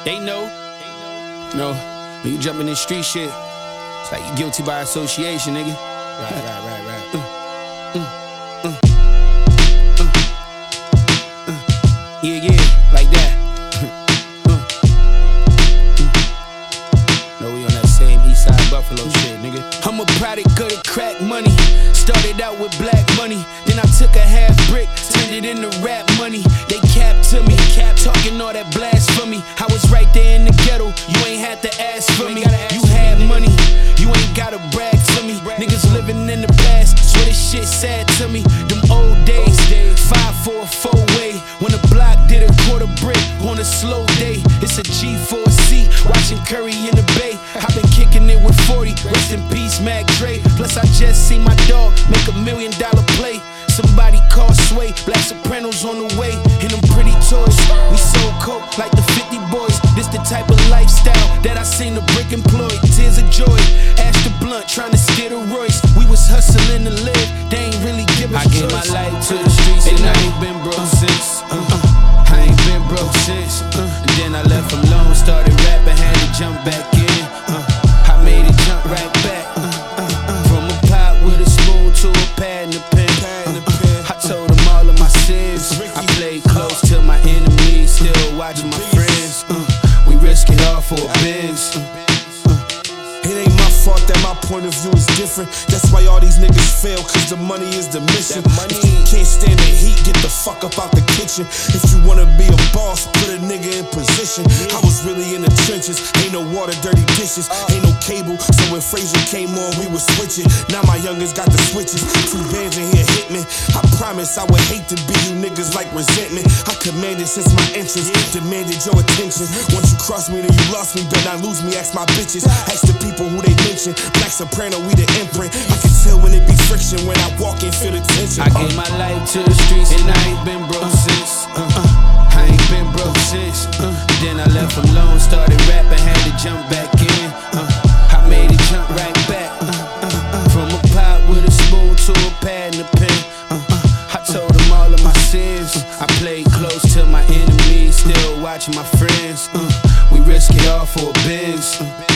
They know. No, when you jump in this street shit, it's like you guilty by association, nigga. Right. Yeah, like that. No, we on that same Eastside Buffalo shit, nigga. I'm a product of the crack money. Started out with black money, then I took a half brick, turned it into rap money. They capped to me, talking all that blasphemy. I was right there in the ghetto, you ain't had to ask for me. You had money, you ain't gotta brag to me. Niggas living in the past, swear this shit sad to me. Them old days, 5 for a 4-way. When the block did a quarter brick on a slow day. It's a G4C, watching Curry in the Bay. I've been kicking it with 40, rest in peace Mac Dre. Plus I just seen my dog make $1 million play. Somebody call Sway, Black Sopranos on the way. And them pretty toys, we sold coke like the 50 boys. This the type of lifestyle that I seen the brick employ. Tears of joy, Ash the Blunt trying to steer the Royce. We was hustling to live, they ain't really give us choice. I gave my life to the streets and I ain't been broke since. I ain't been broke since. And then I left alone, started rapping, had to jump back in. I made it jump right back. From a pot with a spoon to a pad and a pen. I told them all of my sins. I played close till my enemies still watching my friends. We risk it all for a Benz. It ain't my fault that my point of view is different. That's why all these niggas fail, cause the money is the mission. If you can't stand the heat, get the fuck up out the kitchen. If you wanna be a boss, put a nigga in position. I was really in the trenches, ain't no water, dirty dishes, ain't no cable. So when Frazier came on, we was switching. Now my youngest got the switches. 2 bands in here hit me. I promise I would hate to be you niggas like resentment. I commanded since my entrance, demanded your attention. Once you cross me, then you lost me, better not lose me. Ask my bitches, ask the people who they mention. Black Soprano, we the imprint. I can tell when it be friction, when I walk in, feel the tension. I gave my life to the streets and I ain't been broke since. I ain't been broke since. Then I left alone, started rapping, had to jump back in. I made it jump right back. From a pot with a spoon to a pad and a pen. I told them all of my sins. I played close till my enemies still watching my friends. We risk it all for a Benz.